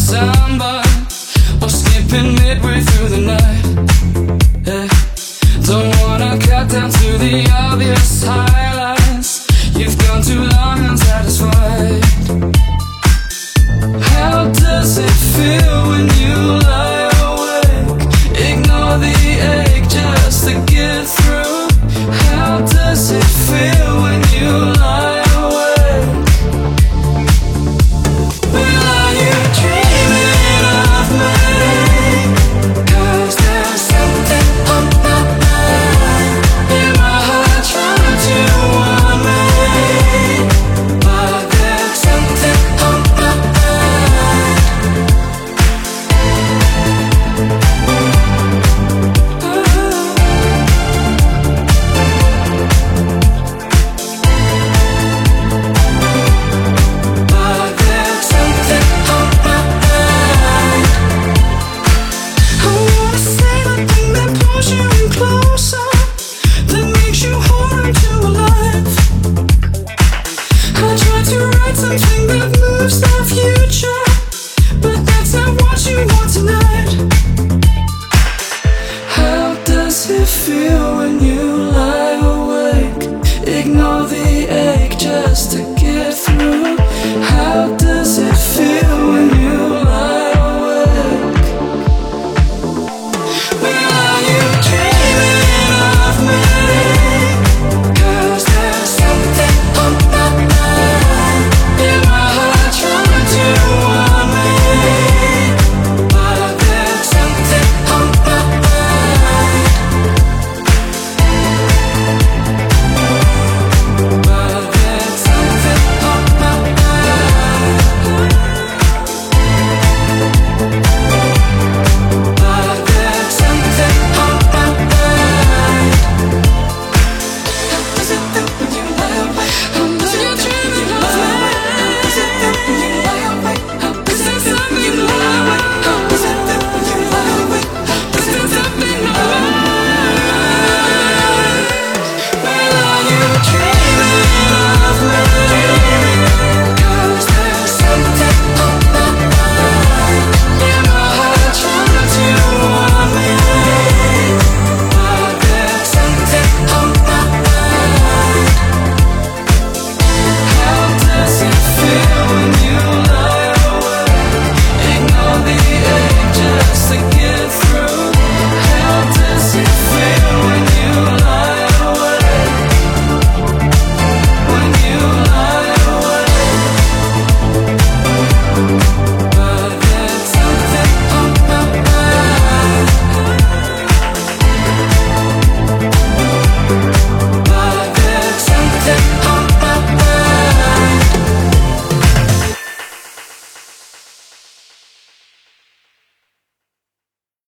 samba or skipping midway through the night. Yeah. Don't wanna cut down to the obvious highlights. You've gone too long unsatisfied. How does it feel when you lie awake? Ignore the ache just to get through. How does it feel when you lie awake? Well, are you dreaming of me? 'Cause there's something on my mind. In my heart trying to warn me, but there's something on my mind. But there's something on my mind. I wanna say the thing that pulls you in closer, that makes you hold on to a life. I tried to write something that